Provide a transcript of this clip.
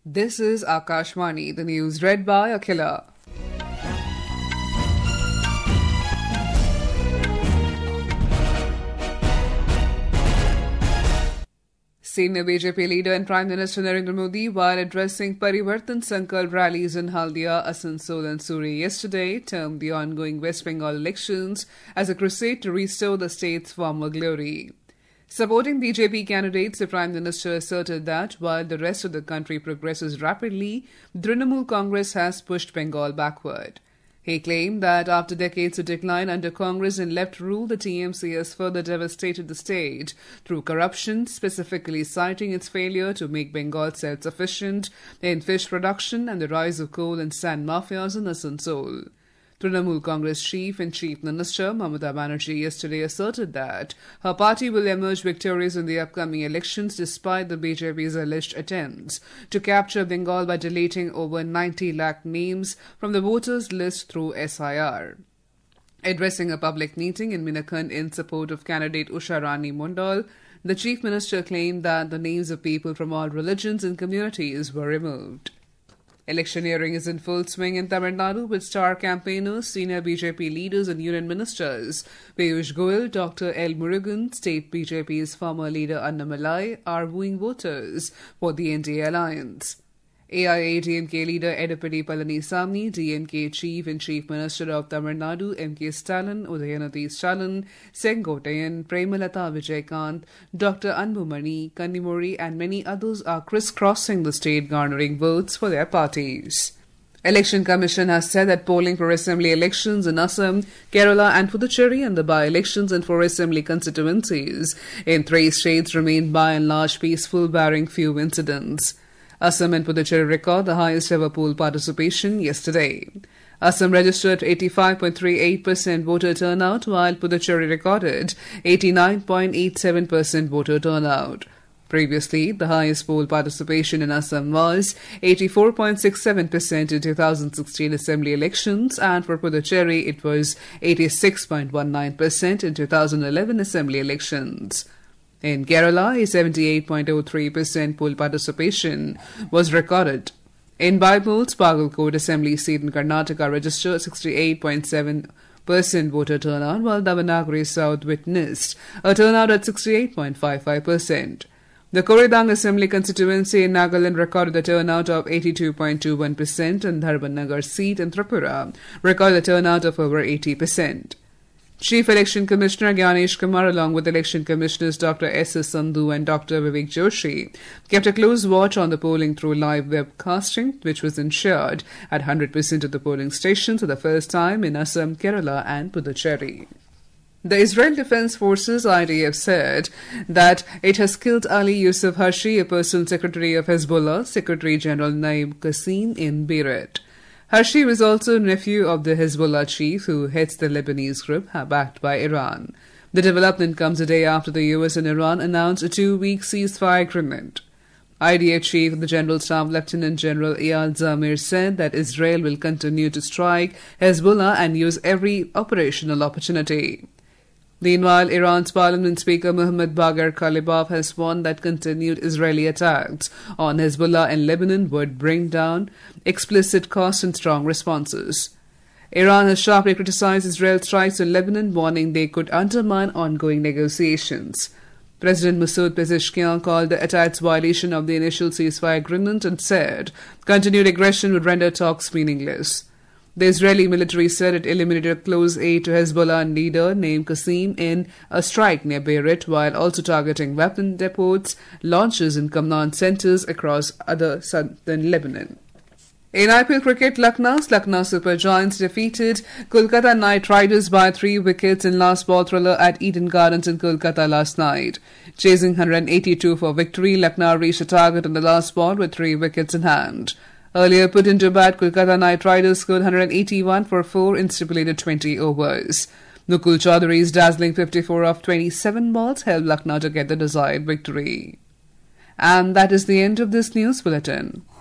This is Akashvani, the news read by Akhila. Senior BJP leader and Prime Minister Narendra Modi, while addressing Parivartan Sankalp rallies in Haldia, Asansol and Suri yesterday, termed the ongoing West Bengal elections as a crusade to restore the state's former glory. Supporting BJP candidates, the Prime Minister asserted that while the rest of the country progresses rapidly, Trinamool Congress has pushed Bengal backward. He claimed that after decades of decline under Congress and left rule, the TMC has further devastated the state through corruption, specifically citing its failure to make Bengal self-sufficient in fish production and the rise of coal and sand mafias in Asansol. Trinamool Congress Chief and Chief Minister Mamata Banerjee yesterday asserted that her party will emerge victorious in the upcoming elections despite the BJP's alleged attempts to capture Bengal by deleting over 90 lakh names from the voters list through SIR. Addressing a public meeting in Minakhand in support of candidate Usha Rani Mondal, the Chief Minister claimed that the names of people from all religions and communities were removed. Electioneering is in full swing in Tamil Nadu with star campaigners, senior BJP leaders and union ministers. Piyush Goyal, Dr. L. Murugan, state BJP's former leader Annamalai are wooing voters for the NDA alliance. AIADMK leader Edapadi Palanisamy, DMK Chief and Chief Minister of Tamil Nadu M.K. Stalin, Udayanthi Stalin, Sengotayan, Premalata Vijaykanth, Dr. Anbumani, Kannimuri and many others are crisscrossing the state garnering votes for their parties. Election Commission has said that polling for assembly elections in Assam, Kerala and Puducherry and the by-elections and for assembly constituencies in 3 states remained by and large peaceful, barring few incidents. Assam and Puducherry record the highest ever poll participation yesterday. Assam registered 85.38% voter turnout, while Puducherry recorded 89.87% voter turnout. Previously, the highest poll participation in Assam was 84.67% in 2016 assembly elections, and for Puducherry it was 86.19% in 2011 assembly elections. In Kerala, a 78.03% poll participation was recorded. In by-polls, Bagalkot Assembly seat in Karnataka registered 68.7% voter turnout, while Davanagere South witnessed a turnout at 68.55%. The Koredang Assembly constituency in Nagaland recorded a turnout of 82.21%, and Dharbanagar seat in Tripura recorded a turnout of over 80%. Chief Election Commissioner Gyanesh Kumar, along with Election Commissioners Dr. S.S. Sandhu and Dr. Vivek Joshi, kept a close watch on the polling through live webcasting, which was ensured at 100% of the polling stations for the first time in Assam, Kerala and Puducherry. The Israel Defense Forces IDF said that it has killed Ali Yusuf Harshi, a personal secretary of Hezbollah, Secretary General Naim Qassem in Beirut. Harshi was also nephew of the Hezbollah chief who heads the Lebanese group backed by Iran. The development comes a day after the US and Iran announced a 2-week ceasefire agreement. IDF Chief of the General Staff Lieutenant General Eyal Zamir said that Israel will continue to strike Hezbollah and use every operational opportunity. Meanwhile, Iran's Parliament Speaker Mohammad Bagher Khalibaf has warned that continued Israeli attacks on Hezbollah and Lebanon would bring down explicit costs and strong responses. Iran has sharply criticized Israel's strikes on Lebanon, warning they could undermine ongoing negotiations. President Masoud Pezeshkian called the attacks violation of the initial ceasefire agreement and said continued aggression would render talks meaningless. The Israeli military said it eliminated a close aide to Hezbollah leader named Qassem in a strike near Beirut, while also targeting weapon depots, launches and command centers across other southern Lebanon. In IPL cricket, Lucknow's Lucknow Super Giants defeated Kolkata Knight Riders by 3 wickets in last ball thriller at Eden Gardens in Kolkata last night. Chasing 182 for victory, Lucknow reached a target on the last ball with 3 wickets in hand. Earlier put into bat, Kolkata Knight Riders scored 181 for 4 in stipulated 20 overs. Nukul Chaudhary's dazzling 54 off 27 balls helped Lucknow to get the desired victory. And that is the end of this news bulletin.